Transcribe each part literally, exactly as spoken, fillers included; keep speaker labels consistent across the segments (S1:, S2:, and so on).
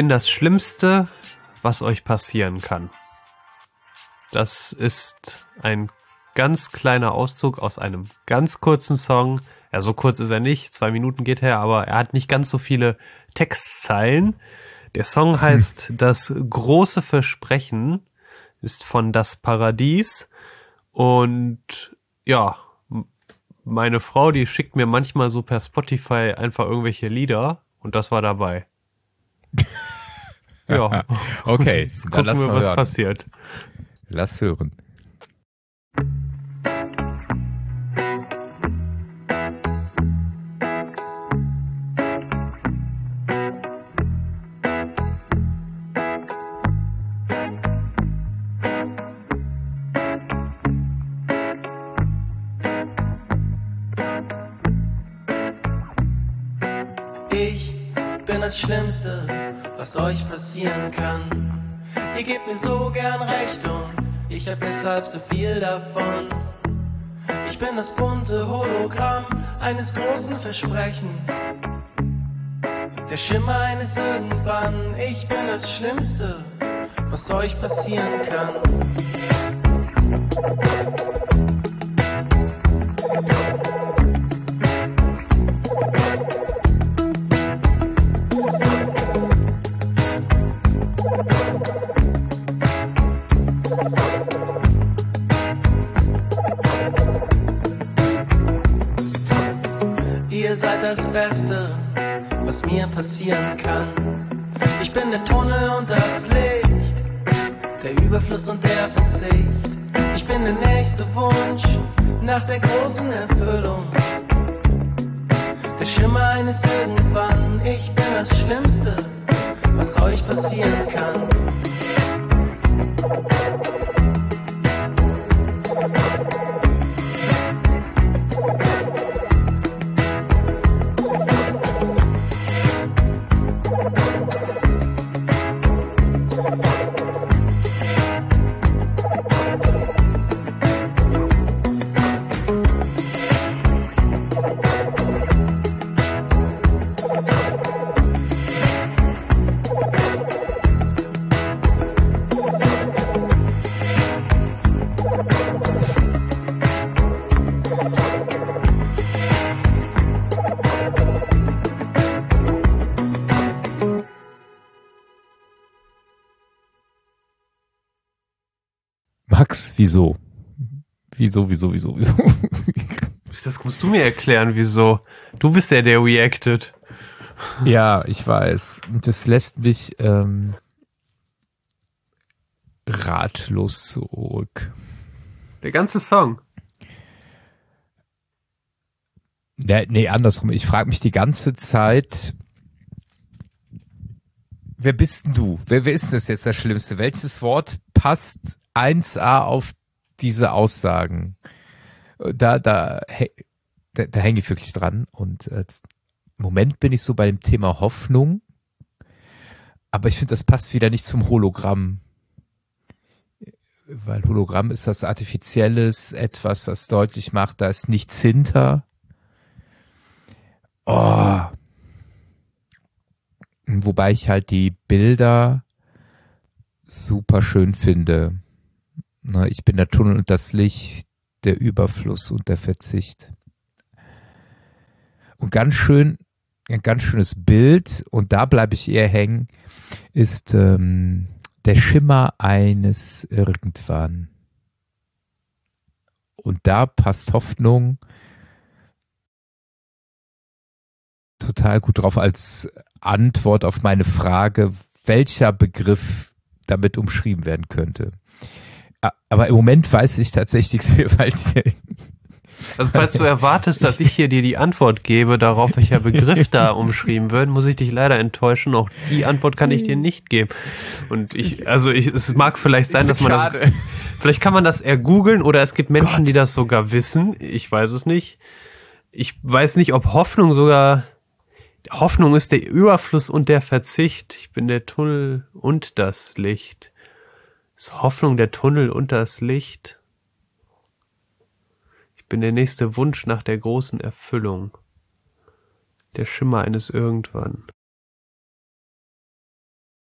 S1: bin das Schlimmste, was euch passieren kann. Das ist ein ganz kleiner Auszug aus einem ganz kurzen Song. Ja, so kurz ist er nicht, zwei Minuten geht er, aber er hat nicht ganz so viele Textzeilen. Der Song heißt Das große Versprechen, ist von Das Paradies und ja, meine Frau, die schickt mir manchmal so per Spotify einfach irgendwelche Lieder und das war dabei. Ja.
S2: Okay,
S1: jetzt
S2: dann
S1: gucken
S2: lass
S1: wir,
S2: mal
S1: was
S2: hören.
S1: passiert.
S2: Lass hören.
S3: Ich bin das Schlimmste, was euch passieren kann. Ihr gebt mir so gern recht und ich hab deshalb so viel davon. Ich bin das bunte Hologramm eines großen Versprechens. Der Schimmer eines Irgendwann. Ich bin das Schlimmste, was euch passieren kann. Ihr seid das Beste, was mir passieren kann. Ich bin der Tunnel und das Licht, der Überfluss und der Verzicht. Ich bin der nächste Wunsch nach der großen Erfüllung. Der Schimmer eines Irgendwann. Ich bin das Schlimmste, was euch passieren kann.
S2: Max, wieso? Wieso, wieso, wieso, wieso?
S1: Das musst du mir erklären, wieso. Du bist der, der reacted.
S2: Ja, ich weiß. Und das lässt mich ähm, ratlos zurück.
S1: Der ganze Song.
S2: Nee, nee, andersrum. Ich frage mich die ganze Zeit, wer bist denn du? Wer, wer ist denn das jetzt das Schlimmste? Welches Wort passt eins a auf diese Aussagen? Da, da, da, da hänge ich wirklich dran. Und äh, im Moment bin ich so bei dem Thema Hoffnung. Aber ich finde, das passt wieder nicht zum Hologramm. Weil Hologramm ist was Artifizielles, etwas, was deutlich macht, da ist nichts hinter. Oh. Wobei ich halt die Bilder super schön finde. Na, ich bin der Tunnel und das Licht, der Überfluss und der Verzicht. Und ganz schön, ein ganz schönes Bild, und da bleibe ich eher hängen, ist ähm, der Schimmer eines Irgendwann. Und da passt Hoffnung total gut drauf als Antwort auf meine Frage, welcher Begriff damit umschrieben werden könnte. Aber im Moment weiß ich tatsächlich, weil
S1: Also falls du erwartest, dass ich hier dir die Antwort gebe, darauf welcher Begriff da umschrieben wird, muss ich dich leider enttäuschen. Auch die Antwort kann ich dir nicht geben. Und ich, also ich, es mag vielleicht sein, dass man das, vielleicht kann man das eher googeln oder es gibt Menschen, Gott. die das sogar wissen. Ich weiß es nicht. Ich weiß nicht, ob Hoffnung sogar, Hoffnung ist der Überfluss und der Verzicht. Ich bin der Tunnel und das Licht. Ist Hoffnung der Tunnel und das Licht? Ich bin der nächste Wunsch nach der großen Erfüllung. Der Schimmer eines Irgendwann.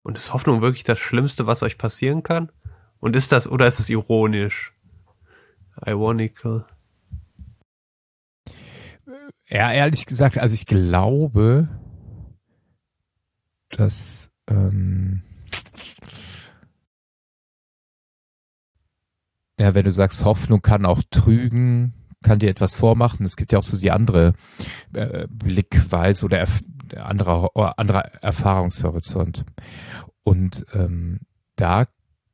S1: Und ist Hoffnung wirklich das Schlimmste, was euch passieren kann? Und ist das, oder ist es ironisch? Ironical?
S2: Ja, ehrlich gesagt, also ich glaube, dass ähm, ja, wenn du sagst, Hoffnung kann auch trügen, kann dir etwas vormachen. Es gibt ja auch so die andere äh, Blickweise oder erf- anderer oder anderer Erfahrungshorizont. Und ähm, da,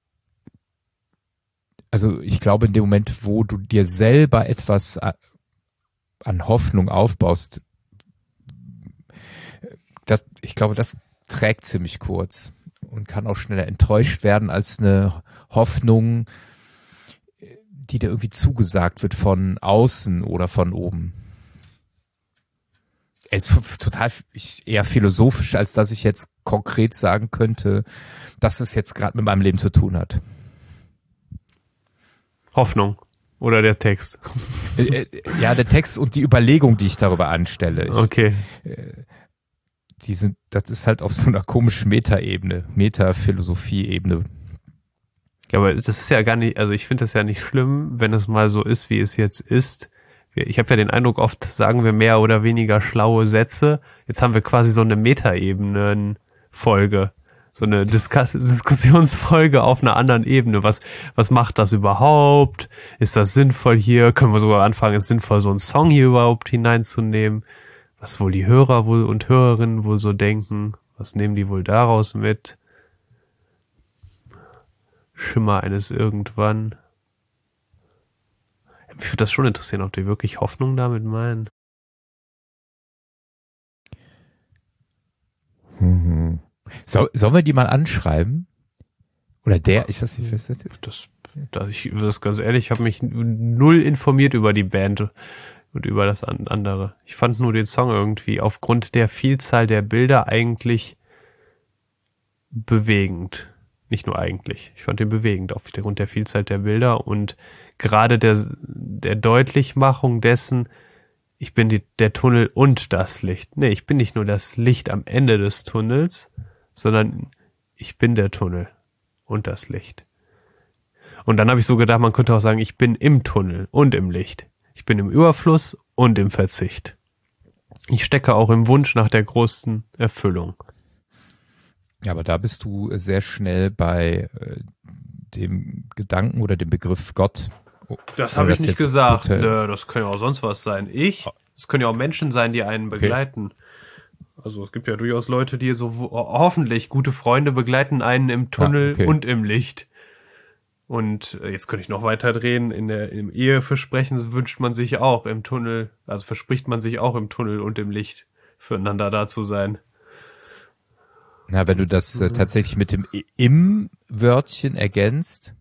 S2: also ich glaube, in dem Moment, wo du dir selber etwas a- an Hoffnung aufbaust, das, ich glaube, das trägt ziemlich kurz und kann auch schneller enttäuscht werden als eine Hoffnung, die dir irgendwie zugesagt wird von außen oder von oben. Es ist total ich, eher philosophisch, als dass ich jetzt konkret sagen könnte, dass es jetzt gerade mit meinem Leben zu tun hat.
S1: Hoffnung. Oder der Text.
S2: Äh, äh, ja, der Text und die Überlegung, die ich darüber anstelle. Ich,
S1: Okay.
S2: Äh, die sind, das ist halt auf so einer komischen Meta-Ebene, Meta-Philosophie-Ebene.
S1: Ja, aber das ist ja gar nicht, also ich finde das ja nicht schlimm, wenn es mal so ist, wie es jetzt ist. Ich habe ja den Eindruck, oft sagen wir mehr oder weniger schlaue Sätze. Jetzt haben wir quasi so eine Meta-Ebenen-Folge. So eine Diskus- Diskussionsfolge auf einer anderen Ebene. Was, was macht das überhaupt? Ist das sinnvoll hier? Können wir sogar anfangen, ist sinnvoll, so einen Song hier überhaupt hineinzunehmen? Was wohl die Hörer wohl und Hörerinnen wohl so denken? Was nehmen die wohl daraus mit? Schimmer eines Irgendwann. Mich würde das schon interessieren, ob die wirklich Hoffnung damit meinen.
S2: Mhm. So, sollen wir die mal anschreiben? Oder der, ich weiß nicht, was ist das?
S1: Das, das ich das ganz ehrlich, ich habe mich null informiert über die Band und über das andere. Ich fand nur den Song irgendwie aufgrund der Vielzahl der Bilder eigentlich bewegend. Nicht nur eigentlich. Ich fand den bewegend aufgrund der Vielzahl der Bilder und gerade der, der Deutlichmachung dessen, ich bin die, der Tunnel und das Licht. Nee, ich bin nicht nur das Licht am Ende des Tunnels, sondern ich bin der Tunnel und das Licht. Und dann habe ich so gedacht, man könnte auch sagen, ich bin im Tunnel und im Licht. Ich bin im Überfluss und im Verzicht. Ich stecke auch im Wunsch nach der großen Erfüllung.
S2: Ja, aber da bist du sehr schnell bei äh, dem Gedanken oder dem Begriff Gott.
S1: Das habe ich nicht gesagt.
S2: Total...
S1: Nö, das kann ja auch sonst was sein. Ich? Es können ja auch Menschen sein, die einen begleiten. Okay. Also es gibt ja durchaus Leute, die so hoffentlich gute Freunde begleiten einen im Tunnel ja, okay. und im Licht. Und jetzt könnte ich noch weiter drehen. In der im Eheversprechen wünscht man sich auch im Tunnel, also verspricht man sich auch im Tunnel und im Licht füreinander da zu sein.
S2: Na, wenn du das äh, tatsächlich mit dem Im-Wörtchen ergänzt.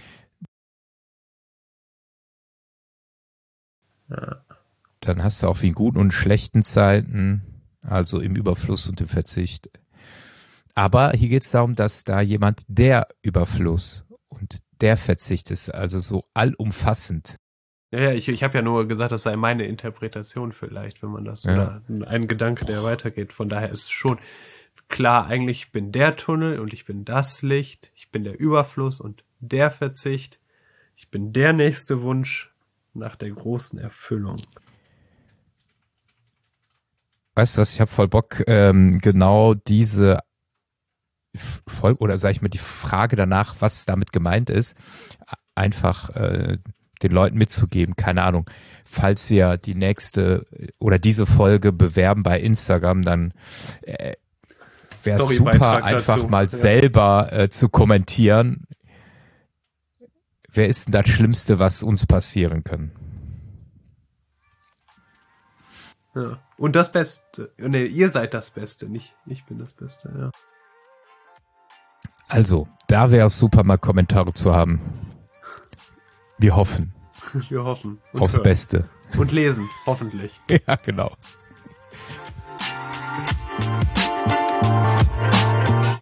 S2: Ja. Dann hast du auch wie in guten und schlechten Zeiten, also im Überfluss und im Verzicht. Aber hier geht es darum, dass da jemand der Überfluss und der Verzicht ist, also so allumfassend.
S1: Ja, ja, ich, ich habe ja nur gesagt, das sei meine Interpretation vielleicht, wenn man das, ja. Oder ein Gedanke, der weitergeht. Von daher ist es schon klar, eigentlich ich bin der Tunnel und ich bin das Licht, ich bin der Überfluss und der Verzicht, ich bin der nächste Wunsch nach der großen Erfüllung.
S2: Weißt du was, ich habe voll Bock, ähm, genau diese Folge, oder sage ich mal die Frage danach, was damit gemeint ist, einfach äh, den Leuten mitzugeben, keine Ahnung. Falls wir die nächste oder diese Folge bewerben bei Instagram, dann äh, wäre es super, einfach dazu. mal ja. selber äh, zu kommentieren. Wer ist denn das Schlimmste, was uns passieren kann?
S1: Ja. Und das Beste. Nee, ihr seid das Beste, nicht ich bin das Beste, ja.
S2: Also, da wäre es super, mal Kommentare zu haben. Wir hoffen.
S1: Wir hoffen.
S2: Und aufs hören. Beste.
S1: Und lesen, hoffentlich.
S2: Ja, genau.